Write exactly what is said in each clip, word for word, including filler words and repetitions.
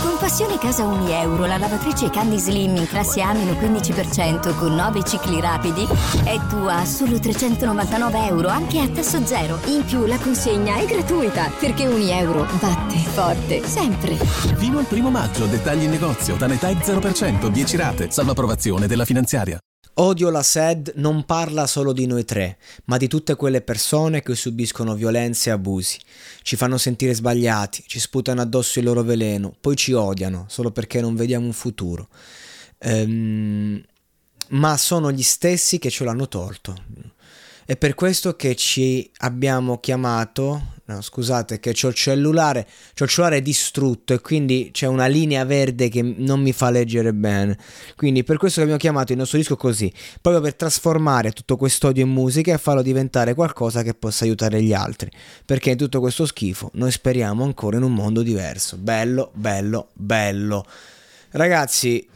Con Passione Casa Uni Euro, la lavatrice Candy Slim in classe A meno quindici per cento con nove cicli rapidi è tua a solo trecentonovantanove euro, anche a tasso zero. In più la consegna è gratuita, perché Uni Euro batte forte sempre. Fino al primo maggio, dettagli in negozio, Tanetech zero per cento, dieci rate, salvo approvazione della finanziaria. Odio la S E D non parla solo di noi tre, ma di tutte quelle persone che subiscono violenze e abusi. Ci fanno sentire sbagliati, ci sputano addosso il loro veleno, poi ci odiano solo perché non vediamo un futuro. Ehm, ma sono gli stessi che ce l'hanno tolto. È per questo che ci abbiamo chiamato... No, scusate che c'ho il cellulare, c'ho il cellulare distrutto e quindi c'è una linea verde che non mi fa leggere bene. Quindi per questo che abbiamo chiamato il nostro disco così, proprio per trasformare tutto quest'odio in musica e farlo diventare qualcosa che possa aiutare gli altri. Perché in tutto questo schifo noi speriamo ancora in un mondo diverso. Bello, bello, bello. Ragazzi,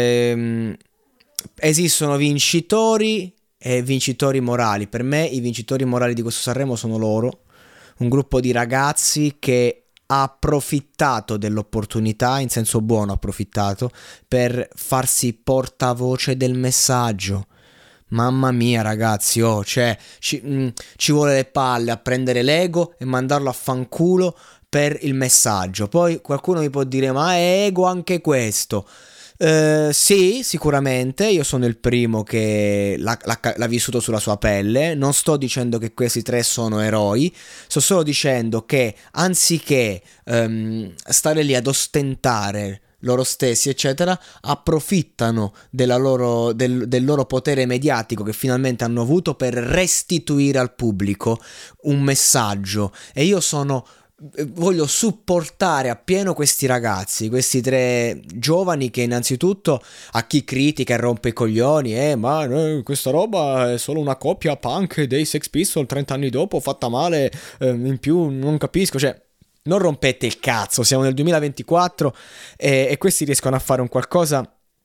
ehm, esistono vincitori e vincitori morali. Per me i vincitori morali di questo Sanremo sono loro. Un gruppo di ragazzi che ha approfittato dell'opportunità, in senso buono approfittato, per farsi portavoce del messaggio. Mamma mia ragazzi, oh, cioè, ci, mh, ci vuole le palle a prendere l'ego e mandarlo a fanculo per il messaggio. Poi qualcuno mi può dire, ma è ego anche questo? Uh, sì, sicuramente, io sono il primo che l'ha, l'ha, l'ha vissuto sulla sua pelle. Non sto dicendo che questi tre sono eroi, sto solo dicendo che anziché um, stare lì ad ostentare loro stessi eccetera, approfittano della loro, del, del loro potere mediatico che finalmente hanno avuto per restituire al pubblico un messaggio. E io sono... voglio supportare appieno questi ragazzi, questi tre giovani che innanzitutto a chi critica e rompe i coglioni, eh ma eh, questa roba è solo una coppia punk dei Sex Pistols trenta anni dopo fatta male, eh, in più non capisco, cioè non rompete il cazzo, siamo nel duemilaventiquattro e, e questi riescono a fare un qualcosa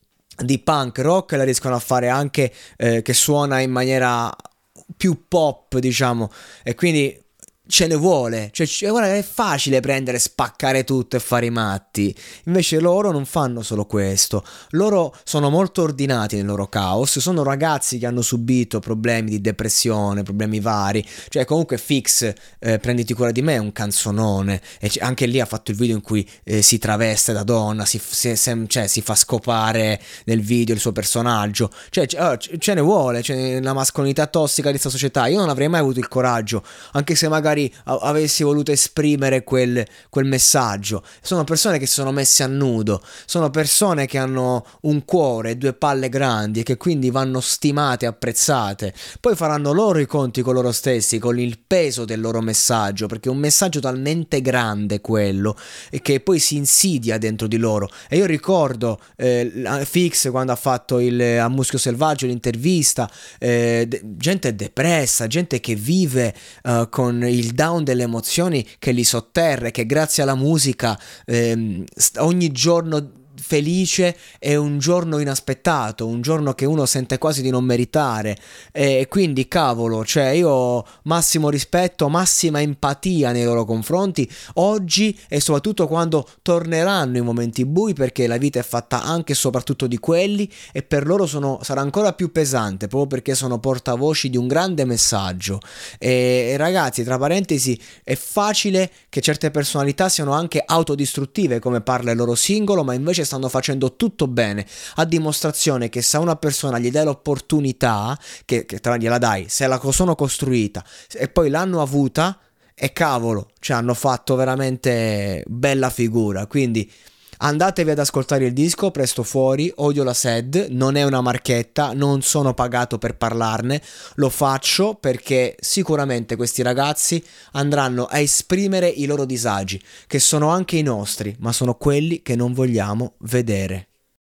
di punk rock, la riescono a fare anche eh, che suona in maniera più pop, diciamo, e quindi ce ne vuole, cioè, cioè guarda, è facile prendere, spaccare tutto e fare i matti. Invece loro non fanno solo questo, loro sono molto ordinati nel loro caos, sono ragazzi che hanno subito problemi di depressione, problemi vari, cioè comunque Fix, eh, prenditi cura di me, è un canzonone, e c- anche lì ha fatto il video in cui eh, si traveste da donna, si, si, se, cioè, si fa scopare nel video il suo personaggio, cioè c- oh, c- ce ne vuole, c'è la mascolinità tossica di questa società. Io non avrei mai avuto il coraggio, anche se magari avessi voluto esprimere quel, quel messaggio. Sono persone che si sono messe a nudo, sono persone che hanno un cuore e due palle grandi e che quindi vanno stimate e apprezzate. Poi faranno loro i conti con loro stessi, con il peso del loro messaggio, perché è un messaggio talmente grande quello e che poi si insidia dentro di loro. E io ricordo eh, Fix quando ha fatto il, a Muschio Selvaggio l'intervista, eh, de- gente depressa, gente che vive uh, con il il down delle emozioni che li sotterra, che grazie alla musica ehm, ogni giorno felice è un giorno inaspettato, un giorno che uno sente quasi di non meritare, e quindi cavolo, cioè io massimo rispetto, massima empatia nei loro confronti oggi e soprattutto quando torneranno i momenti bui, perché la vita è fatta anche e soprattutto di quelli e per loro sono, sarà ancora più pesante proprio perché sono portavoci di un grande messaggio. E, e ragazzi, tra parentesi, è facile che certe personalità siano anche autodistruttive, come parla il loro singolo, ma invece stanno facendo tutto bene, a dimostrazione che se a una persona gli dai l'opportunità, che, che te la gliela dai, se la sono costruita e poi l'hanno avuta, e cavolo, cioè hanno fatto veramente bella figura. Quindi andatevi ad ascoltare il disco, presto fuori, Odio la S E D, non è una marchetta, non sono pagato per parlarne, lo faccio perché sicuramente questi ragazzi andranno a esprimere i loro disagi, che sono anche i nostri, ma sono quelli che non vogliamo vedere.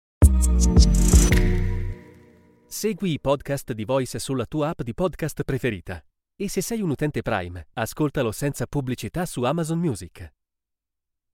Segui i podcast di Voice sulla tua app di podcast preferita. E se sei un utente Prime, ascoltalo senza pubblicità su Amazon Music.